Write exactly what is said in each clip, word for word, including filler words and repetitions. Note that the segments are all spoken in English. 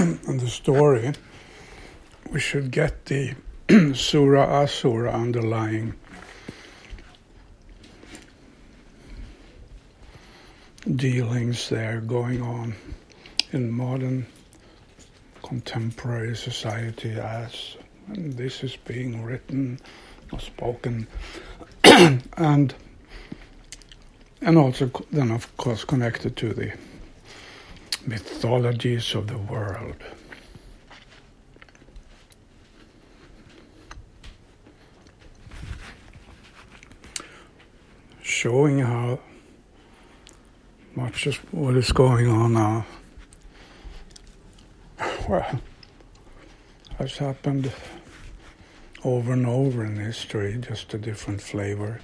in the story, we should get the Sura Asura underlying dealings there going on in modern contemporary society as and this is being written or spoken and and also then of course connected to the mythologies of the world. Showing how much is what is going on now. Well, has happened over and over in history, just a different flavor.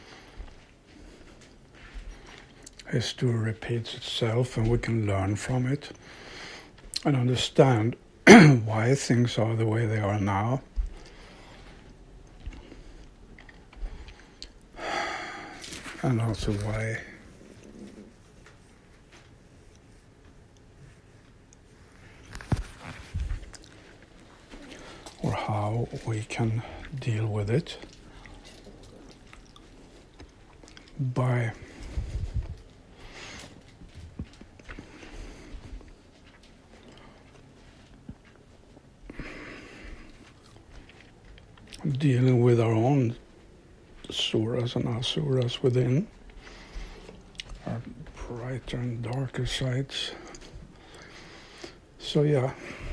History repeats itself and we can learn from it and understand why things are the way they are now. And also why or how we can deal with it by dealing with our own suras and asuras within, our brighter and darker sides. So yeah.